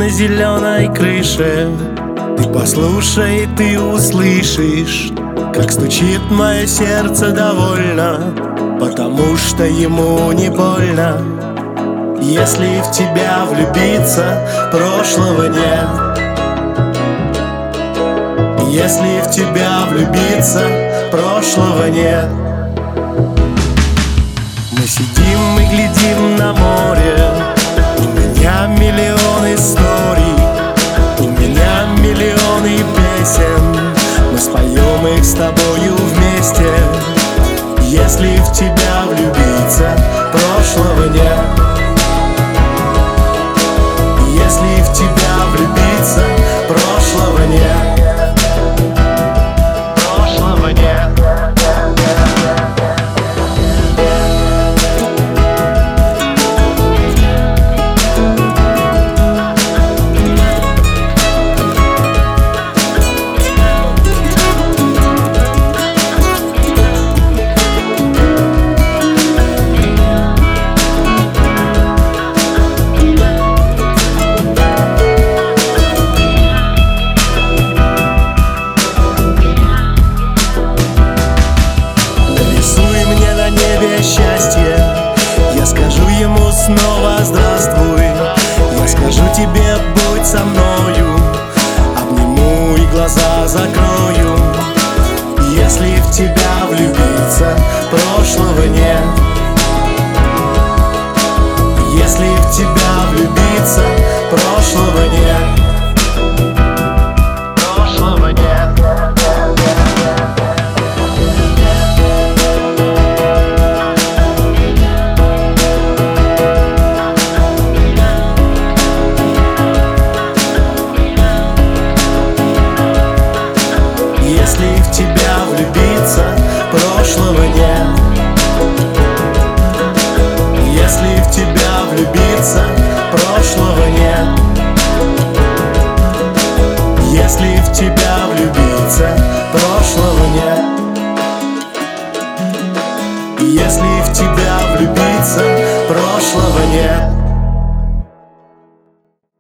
на зеленой крыше. Ты послушай, ты услышишь, как стучит мое сердце довольно, потому что ему не больно. Если в тебя влюбиться, прошлого нет. Если в тебя влюбиться, прошлого нет. Мы сидим и глядим на море. У меня миллион историй, у меня миллионы песен. Мы споем их с тобою вместе. Если в тебя влюбиться, прошлого нет. Если в тебя влюбиться, прошлого нет. Прошлого нет. Счастье, я скажу ему снова здравствуй. Я скажу тебе, будь со мною, обниму и глаза закрою. Если в тебя влюбиться, прошлого нет. Если в тебя влюбиться, прошлого нет. Прошлого нет. Если в тебя влюбиться, прошлого нет. Если в тебя влюбиться, прошлого нет. Если в тебя влюбиться, прошлого нет. Если в тебя влюбиться, прошлого нет.